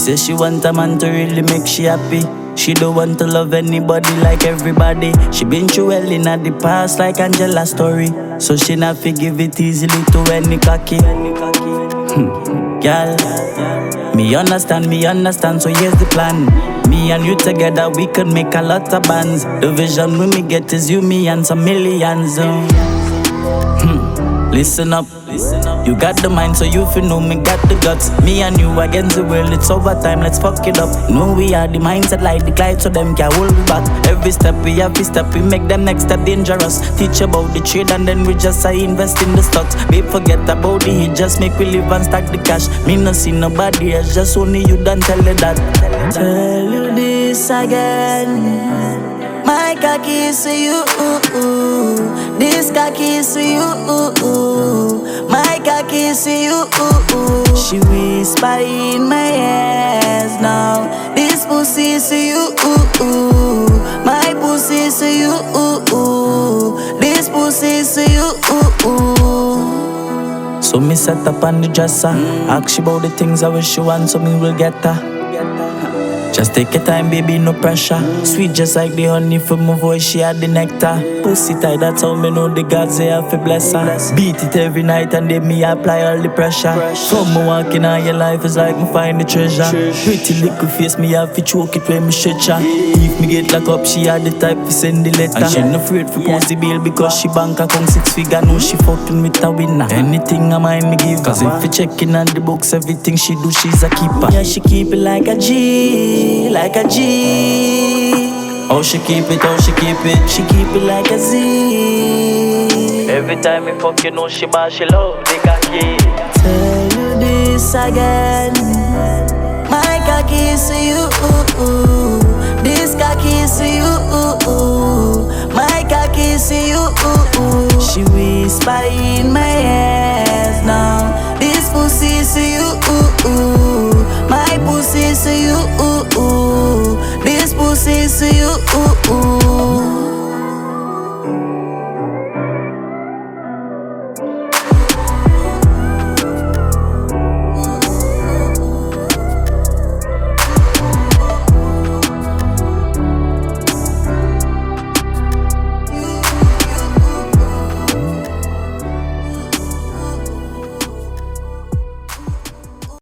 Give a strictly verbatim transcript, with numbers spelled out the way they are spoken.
says she want a man to really make she happy. She don't want to love anybody like everybody. She been through hell in the past like Angela's story. So she not forgive it easily to any cocky. Hmm. Girl, me understand, me understand, so here's the plan. Me and you together, we could make a lot of bands. The vision we me get is you, me and some millions. uh. Hmm. Listen up, you got the mind, so you feel know me got the guts. Me and you against the world, it's overtime, let's fuck it up. No, we are the mindset like the Clyde, so them can hold me back. Every step we have, we step, we make them next step dangerous. Teach about the trade and then we just say invest in the stocks. Babe, forget about the hit, just make we live and stack the cash. Me no see nobody else, just only you done tell you that. Tell you this again. My cocky is to you, this cocky is to you, my cocky is to you. She whisper in my ears now. This pussy is to you, my pussy is to you, this pussy is to you. So me set up on the dresser, ask she about the things I wish she want, so me will get her. Just take your time, baby, no pressure. Sweet just like the honey from my voice, she had the nectar. Pussy tight, that's how me know the gods they have to bless her. Beat it every night and then me apply all the pressure. From me walking on your life is like me find the treasure. Pretty little face, me have to choke it when me stretch her. If me get locked up, she had the type to send the letter. And she not afraid to post the bill because she bank account six figure. Know she fucking with a winner. Anything I mind me give. Cause if you checking on the books, everything she do, she's a keeper. Yeah, she keep it like a G. Like a G. Oh, she keep it, oh, she keep it. She keep it like a Z. Every time me fuck, you know she bad, she love the cocky. Tell you this again. My cocky is to you, this cocky is to you.